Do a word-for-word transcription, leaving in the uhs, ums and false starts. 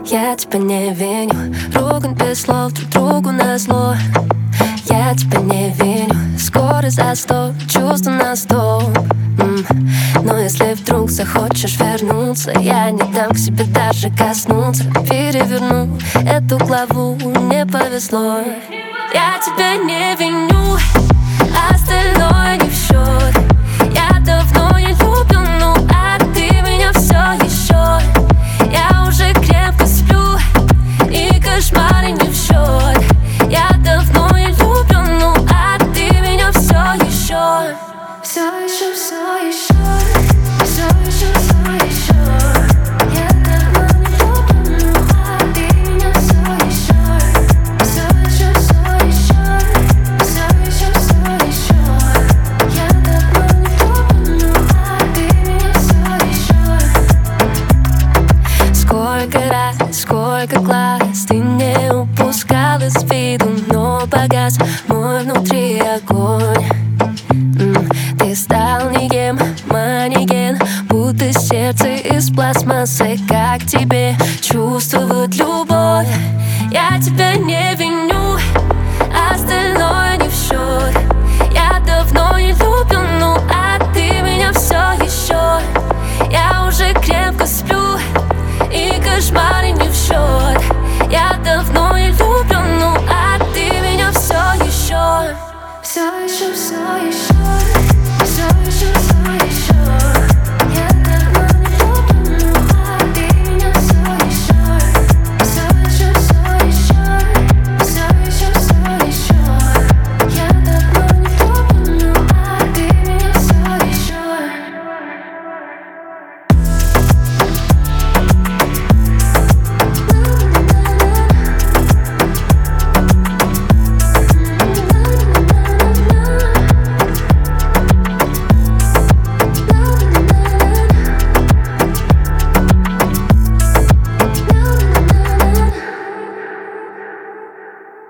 Я тебя не виню, ругань без слов друг другу назло. Я тебя не виню, скоро за сто, чувства на стол. М -м. Но если вдруг захочешь вернуться, я не дам к себе даже коснуться. Переверну эту главу, не повезло. Я тебя не виню, остальное не в счет. Я давно не люблю, ну а ты меня все еще. Я уже крепко сплю, и кошмары не в счет. Я давно не люблю, ну а ты меня все еще. Все еще, все еще, все еще, все еще. Я давно не люблю, ну а ты меня все еще. Все еще, все еще, все еще, все еще. Я давно не люблю, ну а ты меня все еще. Сколько раз, сколько глаз ты не упускал из виду, но погас мой внутри огонь. Ты стал никем, манекен, будто сердце из пластмассы. Как тебе чувствовать любовь? Я тебя не виню, остальное не в счет. Я давно не люблю, ну а ты меня все еще. Я уже крепко сплю, и кошмары не в счет. Я давно не люблю, ну а ты меня все еще. Все еще, все еще, все еще.